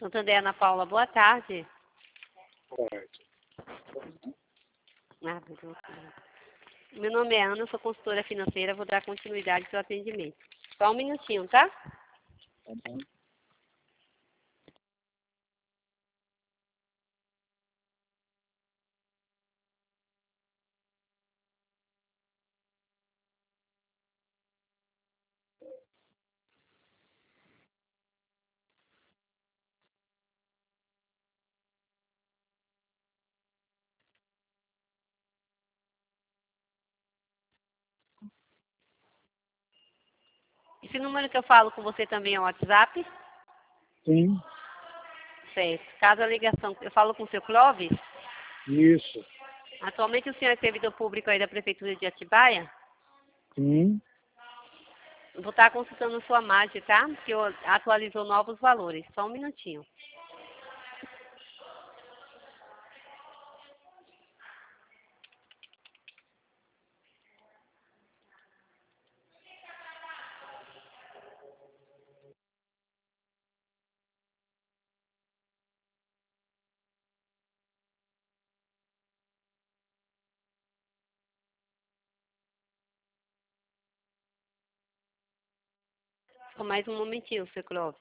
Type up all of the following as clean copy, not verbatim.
Santander, Ana Paula, boa tarde. Correto. Meu nome é Ana, sou consultora financeira, vou dar continuidade ao seu atendimento. Só um minutinho, tá? Tá bom. Esse número que eu falo com você também é o WhatsApp? Sim, Certo. Caso a ligação, eu falo com o seu Clóvis? isso. Atualmente o senhor é servidor público aí da Prefeitura de Atibaia? Sim, Vou estar consultando sua margem, tá? Que atualizou novos valores. Só um minutinho. Só mais um momentinho, seu Clóvis.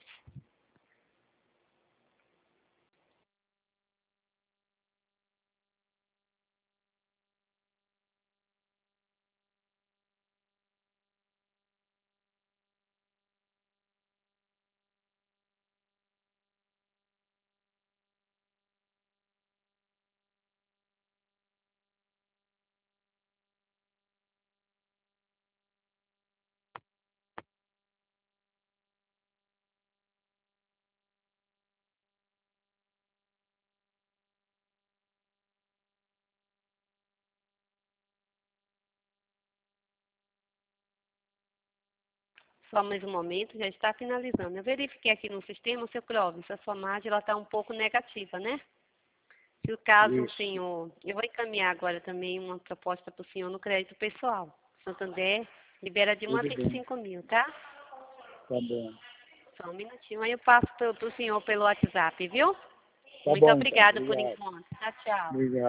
Só mais um momento, já está finalizando. Eu verifiquei aqui no sistema, seu Clóvis, a sua margem está um pouco negativa, né? Se o caso o isso. senhor... Eu vou encaminhar agora também uma proposta para o senhor no crédito pessoal. Santander libera de 1 a Tudo bem. 25 mil, tá? Tá bom. Só um minutinho. Aí eu passo para o senhor pelo WhatsApp, viu? Tá Muito bom, então. obrigada por Obrigado. enquanto. Tchau, tchau. Obrigado.